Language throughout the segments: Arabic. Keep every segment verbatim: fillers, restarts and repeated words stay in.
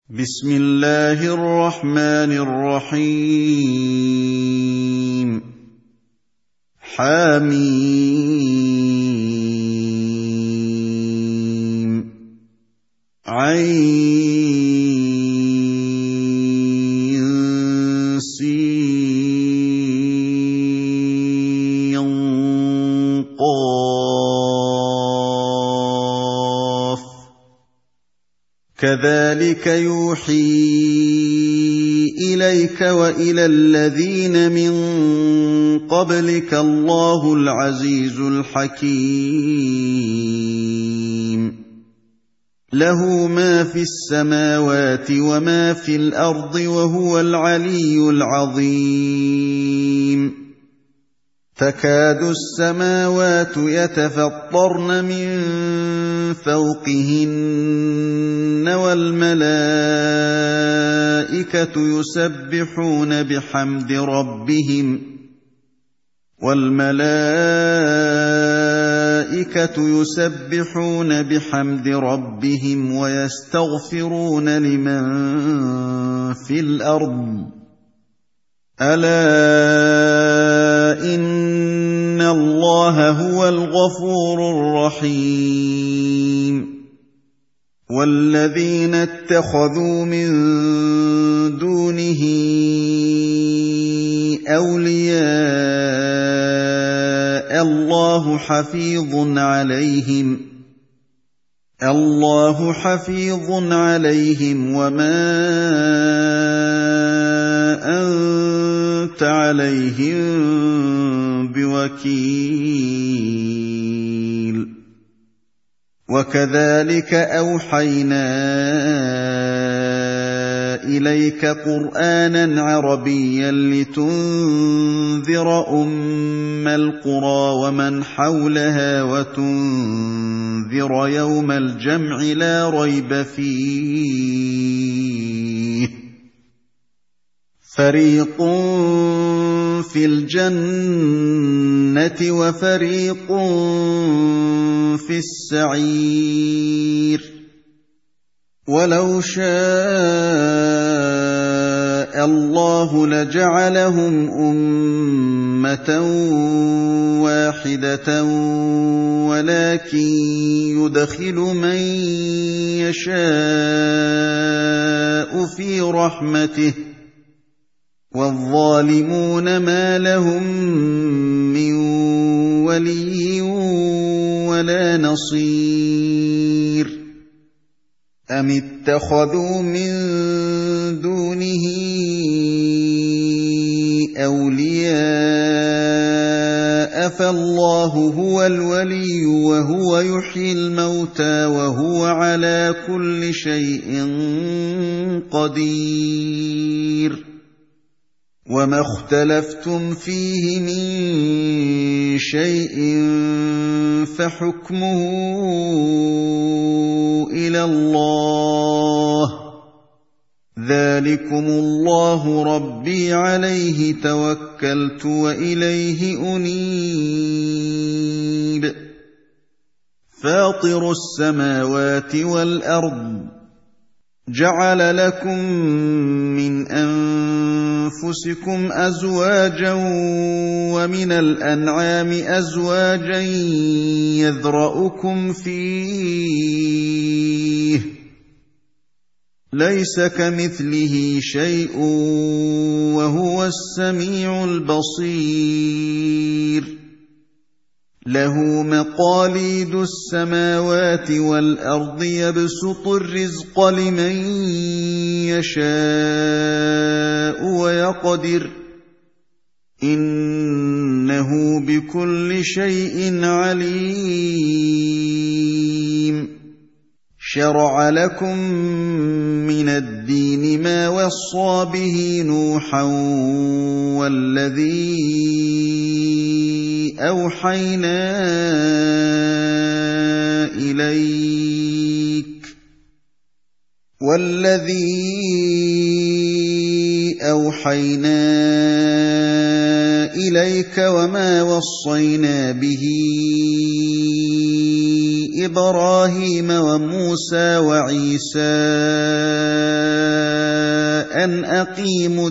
بسم الله الرحمن الرحيم حم عين سين قاف كذلك يوحي إليك وإلى الذين من قبلك الله العزيز الحكيم له ما في السماوات وما في الأرض وهو العلي العظيم تكاد السماوات يتفطرن من فوقهن والملائكة يسبحون بحمد ربهم والملائكة يسبحون بحمد ربهم ويستغفرون لمن في الأرض ألا إن الله هو الغفور الرحيم والذين اتخذوا من دونه أولياء الله حفيظ عليهم الله حفيظ عليهم وما أنت عليهم بوكيل وكذلك أوحينا إليك قرآنا عربيا لتنذر أم القرى ومن حولها وتنذر يوم الجمع لا ريب فيه فريق في الجنة وفريق في السعير ولو شاء الله لجعلهم أمة واحدة ولكن يدخل من يشاء في رحمته والظالمون ما لهم من ولي ولا نصير أم اتخذوا من دونه أولياء فالله هو الولي وهو يحيي الموتى وهو على كل شيء قدير وما اختلفتم فيه من شيء فحكمه إلى الله ذلكم الله ربي عليه توكلت وإليه أنيب فاطر السماوات والأرض جعل لكم من أنفسكم أزواجا ومن الأنعام أزواجا يذرأكم فيه ليس كمثله شيء وهو السميع البصير له مقاليد السماوات والأرض يبسط الرزق لمن يشاء ويقدر إنه بكل شيء عليم شرع لكم من الدين ما وصى به نوحا والذي أوحينا إليك والذي أوحينا إليك وما وصينا به إبراهيم وموسى وعيسى أن أقيموا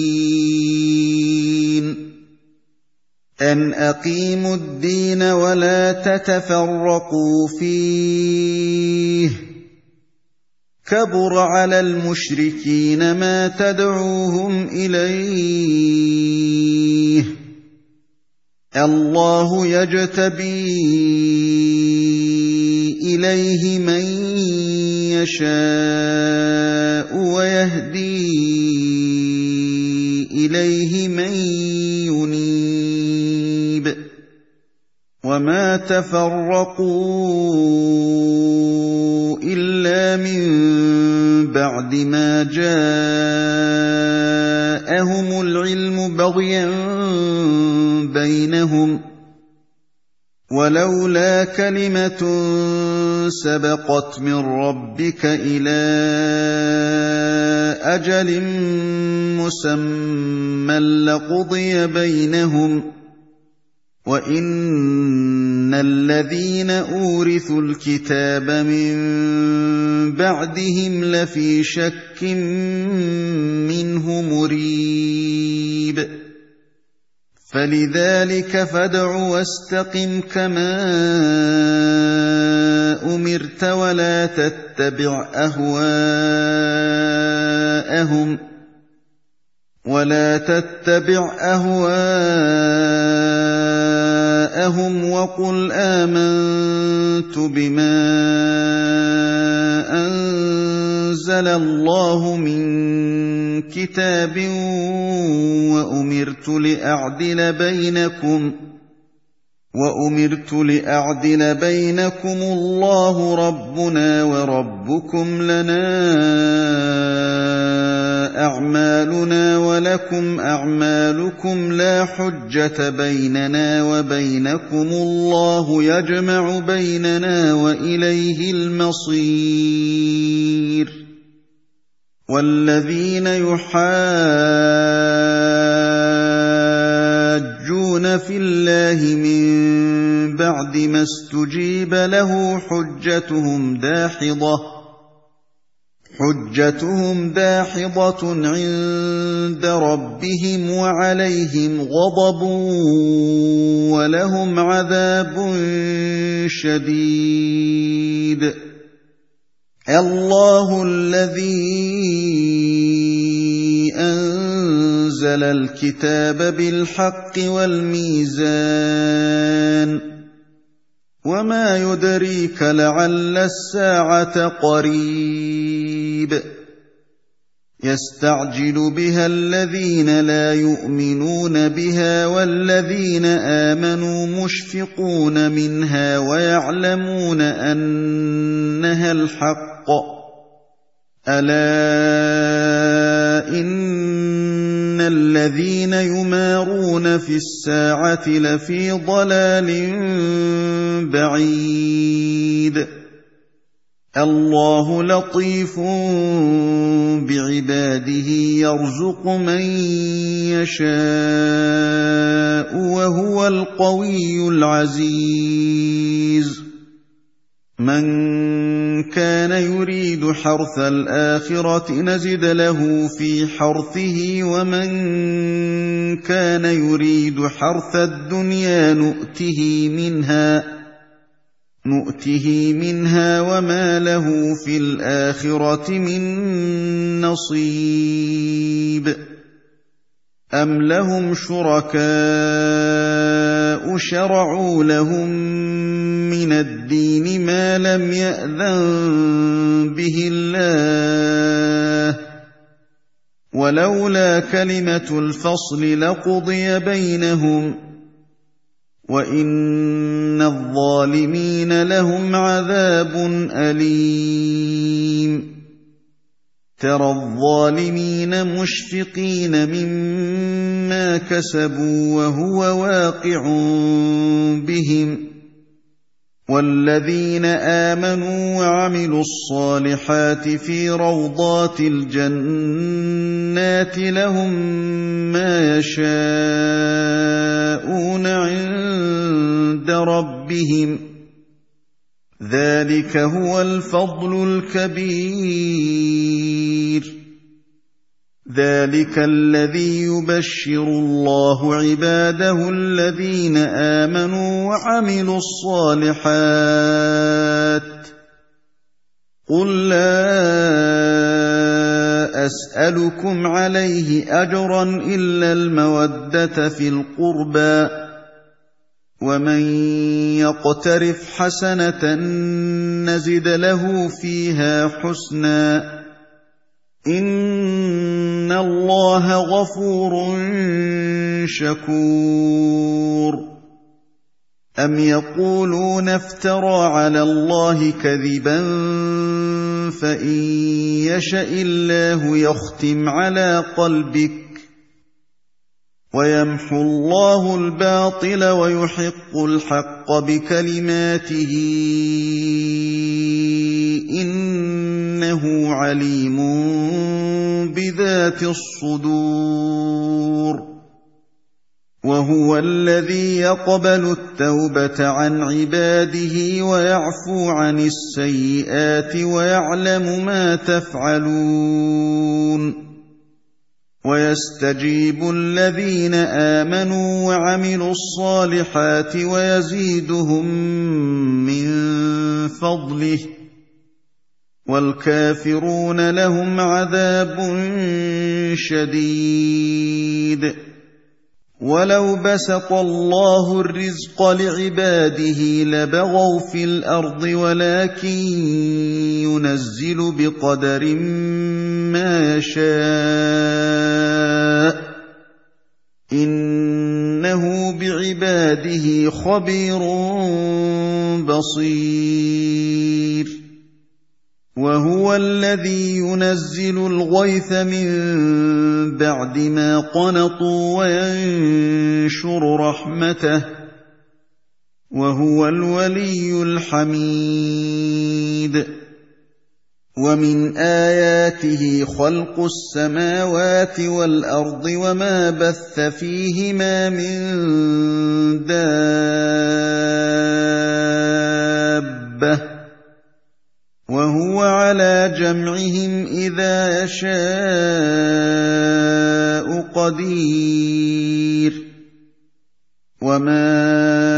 الدين أن أقيموا الدين ولا تتفرقوا فيه كبر على المشركين ما تدعوهم إليه الله يجتبي إليه من يشاء ويهدي إليه من ينيب وما تفرقوا إلا من بعد ما جاءهم العلم بغيا بينهم ولولا كلمة سبقت من ربك إلى أجل مسمى لقضي بينهم وإن الذين أورثوا الكتاب من بعدهم لفي شك منه مريب فلذلك فادع واستقم كما أمرت ولا تتبع أهواءهم ولا تتبع أهواءهم وقل آمنت بما أنزل الله من كتاب وأمرت لأعدل بينكم وأمرت لأعدل بينكم الله ربنا وربكم لنا أعمالنا ولكم أعمالكم لا حجة بيننا وبينكم الله يجمع بيننا وإليه المصير والذين يحاجون في الله من بعد ما استجيب له حجتهم داحضة حجتهم داحضة عند ربهم وعليهم غضب ولهم عذاب شديد الله الذي أنزل الكتاب بالحق والميزان وما يدريك لعل الساعة قريب يستعجل بها الذين لا يؤمنون بها والذين آمنوا مشفقون منها ويعلمون أنها الحق ألا إن الذين يمارون في الساعة لفي ضلال بعيد الله لطيف بعباده يرزق من يشاء وهو القوي العزيز من كان يريد حرث الآخرة نزد له في حرثه ومن كان يريد حرث الدنيا نؤته منها نؤته منها وما له في الآخرة من نصيب أم لهم شركاء شرعوا لهم من الدين ما لم يأذن به الله ولولا كلمة الفصل لقضي بينهم وإن الظالمين لهم عذاب أليم ترى الظالمين مشفقين مما كسبوا وهو واقع بهم وَالَّذِينَ آمَنُوا وَعَمِلُوا الصَّالِحَاتِ فِي رَوْضَاتِ الْجَنَّاتِ لَهُم مَّا يَشَاءُونَ عِندَ رَبِّهِمْ ۚ ذَٰلِكَ هُوَ الْفَضْلُ الْكَبِيرُ. ذَٰلِكَ الَّذِي يُبَشِّرُ اللَّهُ عِبَادَهُ الَّذِينَ آمَنُوا وَعَمِلُوا الصَّالِحَاتِ ۚ قُل لَّا أَسْأَلُكُمْ عَلَيْهِ أَجْرًا إِلَّا الْمَوَدَّةَ فِي الْقُرْبَىٰ ۗ وَمَن يَقْتَرِفْ حَسَنَةً نَّزِدْ لَهُ فِيهَا حُسْنًا ۚ إِنَّ اللَّهَ غَفُورٌ شَكُورٌ. أَمْ يَقُولُونَ افْتَرَىٰ عَلَى اللَّهِ كَذِبًا فَإِن يَشَإِ اللَّهُ يَخْتِمْ عَلَىٰ قَلْبِكَ وَيَمْحُ اللَّهُ الْبَاطِلَ وَيُحِقُّ الْحَقَّ بِكَلِمَاتِهِ ۚ إِنَّهُ عَلِيمٌ بِذَاتِ الصُّدُورِ. وَهُوَ الَّذِي يَقْبَلُ التَّوْبَةَ عَنْ عِبَادِهِ وَيَعْفُو عَنِ السَّيِّئَاتِ وَيَعْلَمُ مَا تَفْعَلُونَ. وَيَسْتَجِيبُ الَّذِينَ آمَنُوا وَعَمِلُوا الصَّالِحَاتِ وَيَزِيدُهُم مِّن فَضْلِهِ ۚ وَالْكَافِرُونَ لَهُمْ عَذَابٌ شَدِيدٌ. وَلَوْ بَسَطَ اللَّهُ الرِّزْقَ لِعِبَادِهِ لَبَغَوْا فِي الْأَرْضِ وَلَٰكِن يُنَزِّلُ بِقَدَرٍ مَّا يَشَاءُ ۚ إِنَّهُ بِعِبَادِهِ خَبِيرٌ بَصِيرٌ. وَهُوَ الَّذِي يُنَزِّلُ الْغَيْثَ مِن بَعْدِ مَا قَنَطُوا وَيَنشُرُ رَحْمَتَهُ ۚ وَهُوَ الْوَلِيُّ الْحَمِيدُ. وَمِنْ آيَاتِهِ خَلْقُ السَّمَاوَاتِ وَالْأَرْضِ وَمَا بَثَّ فِيهِمَا مِن دَابَّةٍ، وَهُوَ عَلَىٰ جَمْعِهِمْ إِذَا يَشَاءُ قَدِيرٌ. وَمَا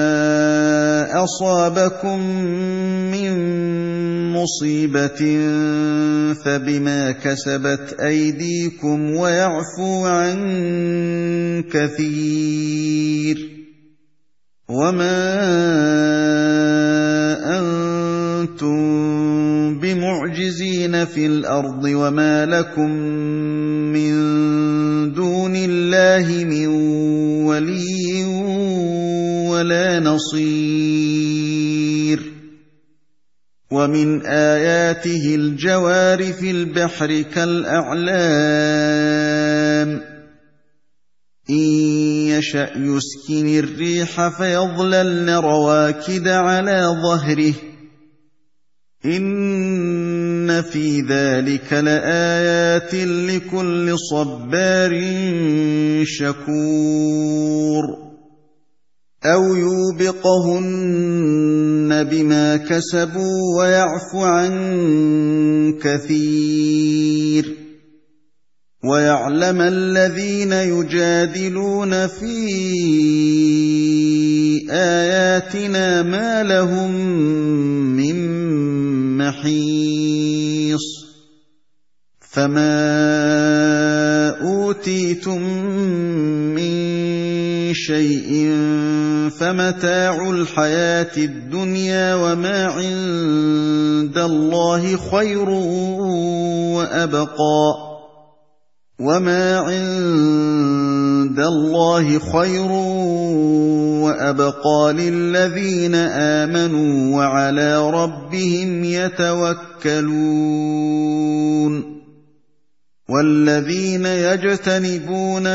أَصَابَكُم مِّن مُّصِيبَةٍ فَبِمَا كَسَبَتْ أَيْدِيكُمْ وَيَعْفُو عَن كَثِيرٍ. وَمَا أَنتُم بِمُعْجِزِينَ فِي الْأَرْضِ وَمَا لَكُم مِّن دُونِ اللَّهِ مِن وَلِيٍّ وَلَا نَصِيرٍ. وَمِنْ آيَاتِهِ الْجَوَارِ فِي الْبَحْرِ كَالْأَعْلَامِ، إِن يَشَأْ يُسْكِنِ الرِّيحَ فَيَظْلَلْنَ رَوَاكِدَ عَلَىٰ ظَهْرِهِ ۚ إِنَّ فِي ذَٰلِكَ لَآيَاتٍ لِّكُلِّ صَبَّارٍ شَكُورٍ. أَوْ يُوبِقْهُنَّ بِمَا كَسَبُوا وَيَعْفُ عَن كَثِيرٍ. وَيَعْلَمَ الَّذِينَ يُجَادِلُونَ فِي آيَاتِنَا مَا لَهُم مِّن مَّحِيصٍ. فَمَا أُوتِيتُم مِّن شَيْءٍ فَمَتَاعُ الْحَيَاةِ الدُّنْيَا وَمَا عِندَ اللَّهِ خَيْرٌ وَأَبْقَىٰ ۚ وَمَا عِندَ اللَّهِ خَيْرٌ وَأَبْقَىٰ لِلَّذِينَ آمَنُوا وَعَلَىٰ رَبِّهِمْ يَتَوَكَّلُونَ. وَالَّذِينَ يَجْتَنِبُونَ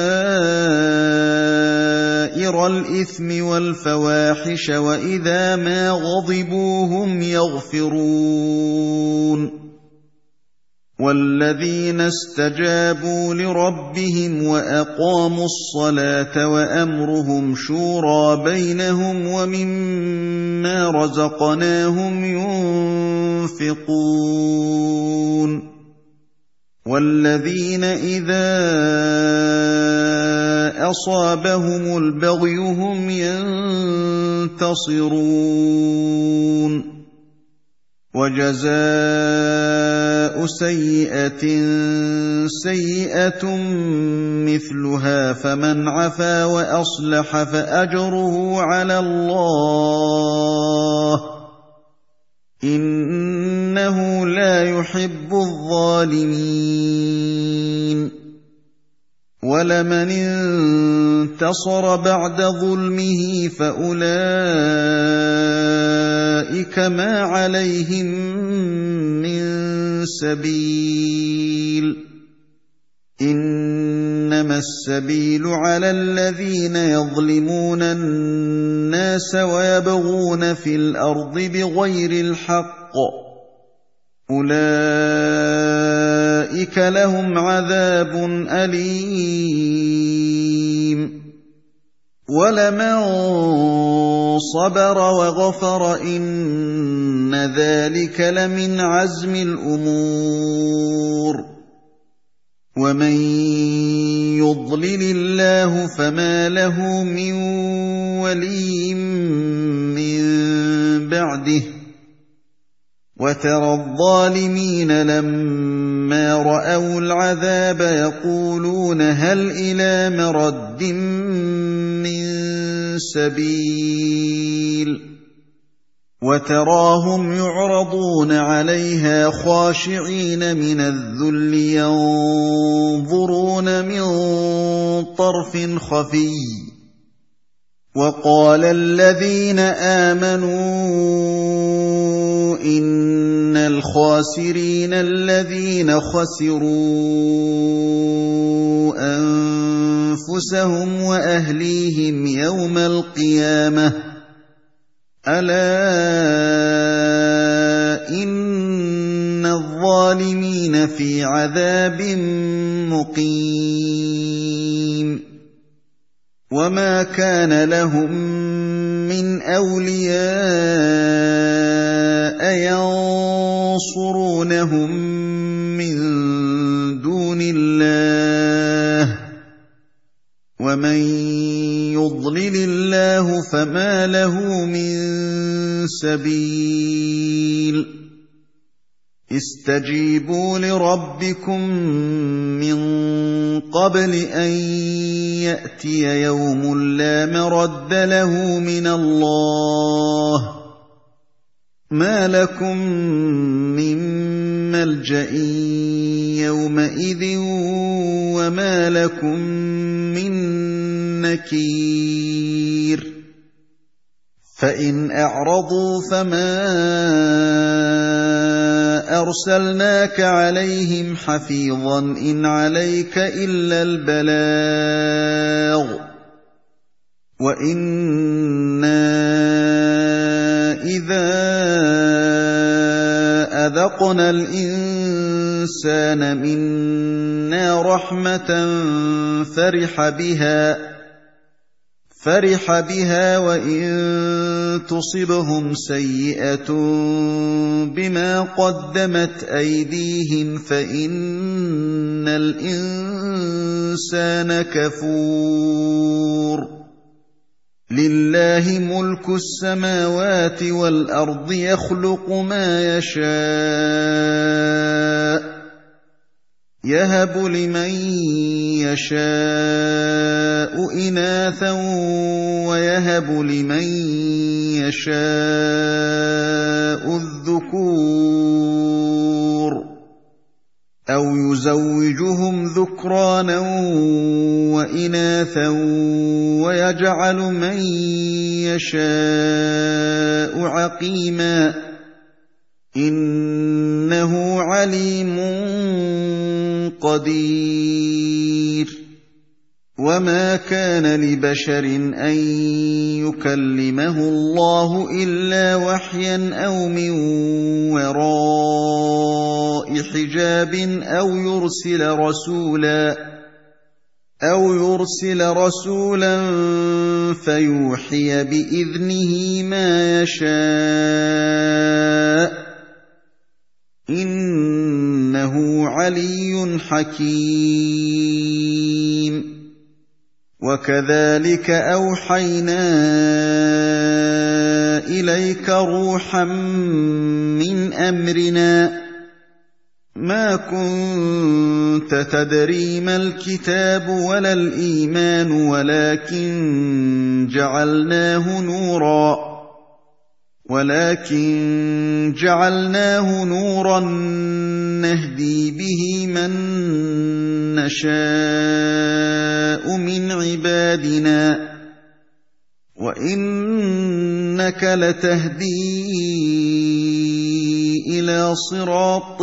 كَبَائِرَ الْإِثْمِ وَالْفَوَاحِشَ وَإِذَا مَا غَضِبُوا هُمْ يَغْفِرُونَ وَالَّذِينَ اسْتَجَابُوا لِرَبِّهِمْ وَأَقَامُوا الصَّلَاةَ وَأَمْرُهُمْ شُورَىٰ بَيْنَهُمْ وَمِمَّا رَزَقْنَاهُمْ يُنفِقُونَ وَالَّذِينَ إِذَا أَصَابَهُمُ الْبَغْيُ هُمْ يَنتَصِرُونَ وَجَزَاءُ سَيِّئَةٍ سَيِّئَةٌ مِّثْلُهَا فَمَنْ عَفَا وَأَصْلَحَ فَأَجْرُهُ عَلَى اللَّهِ ۚ إِنَّهُ لَا يُحِبُّ الظَّالِمِينَ وَلَمَنِ انتَصَرَ بَعْدَ ظُلْمِهِ فَأُولَٰئِكَ مَا عَلَيْهِم مِّن سَبِيلٍ ۚ إِنَّمَا السَّبِيلُ عَلَى الَّذِينَ يَظْلِمُونَ النَّاسَ وَيَبْغُونَ فِي الْأَرْضِ بِغَيْرِ الْحَقِّ ۚ أُولَٰئِكَ لَهُمْ عَذَابٌ أَلِيمٌ وَلَمَن صَبَرَ وَغَفَرَ إِنَّ ذَٰلِكَ لَمِنْ عَزْمِ الْأُمُورِ وَمَن يُضْلِلِ اللَّهُ فَمَا لَهُ مِن وَلِيٍّ مِّن بَعْدِهِ ۗ وَتَرَى الظَّالِمِينَ لَمَّا رَأَوُا الْعَذَابَ يَقُولُونَ هَلْ إِلَىٰ مَرَدٍّ مِّن سَبِيلٍ وَتَرَاهُمْ يُعْرَضُونَ عَلَيْهَا خَاشِعِينَ مِنَ الذُّلِّ يَنظُرُونَ مِن طَرْفٍ خَفِيٍّ وَقَالَ الَّذِينَ آمَنُوا إِنَّ الْخَاسِرِينَ الَّذِينَ خَسِرُوا أَنفُسَهُمْ وَأَهْلِيهِمْ يَوْمَ الْقِيَامَةِ ۗ أَلَا إِنَّ الظَّالِمِينَ فِي عَذَابٍ مُّقِيمٍ وَمَا كَانَ لَهُم مِّنْ أَوْلِيَاءَ يَنصُرُونَهُم مِّن دُونِ اللَّهِ ۗ وَمَن يُضْلِلِ اللَّهُ فَمَا لَهُ مِن سَبِيلٍ اسْتَجِيبُوا لِرَبِّكُم مِّن قَبْلِ أَن يَأْتِيَ يَوْمٌ لَّا مَرَدَّ لَهُ مِنَ اللَّهِ ۚ مَا لَكُم مِّن مَّلْجَإٍ يَوْمَئِذٍ وَمَا لَكُم مِّن نَّكِيرٍ فَإِنْ أَعْرَضُوا فَمَا أَرْسَلْنَاكَ عَلَيْهِمْ حَفِيظًا ۖ إِنْ عَلَيْكَ إِلَّا الْبَلَاغُ ۗ وَإِنَّا إِذَا أَذَقْنَا الْإِنسَانَ مِنَّا رَحْمَةً فَرِحَ بِهَا فَرِحَ بِهَا وَإِن تُصِبْهُمْ سَيِّئَةٌ بِمَا قَدَّمَتْ أَيْدِيهِمْ فَإِنَّ الْإِنسَانَ كَفُورٌ لِلَّهِ مُلْكُ السَّمَاوَاتِ وَالْأَرْضِ يَخْلُقُ مَا يَشَاءُ يَهَبُ لِمَن يَشَاءُ إِنَاثًا وَيَهَبُ لِمَن يَشَاءُ الذُّكُورَ أَوْ يُزَوِّجُهُمْ ذُكْرَانًا وَإِنَاثًا وَيَجْعَلُ مَن يَشَاءُ عَقِيمًا ۚ إِنَّهُ عَلِيمٌ قدير وما كان لبشر أن يكلمه الله إلا وحيا أو من وراء حجاب أو يرسل رسولا أو يرسل رسولا فيوحي بإذنه ما يشاء إنه علي حكيم وكذلك أوحينا إليك روحا من أمرنا ما كنت تدري ما الكتاب ولا الإيمان ولكن جعلناه نورا ولكن جعلناه نورا نهدي به من نشاء من عبادنا وإنك لتهدي إلى صراط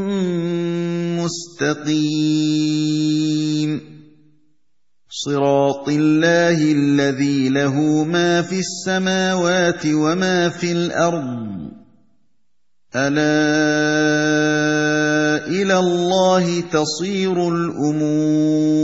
مستقيم صراط الله الذي له ما في السماوات وما في الأرض ألا إلى الله تصير الأمور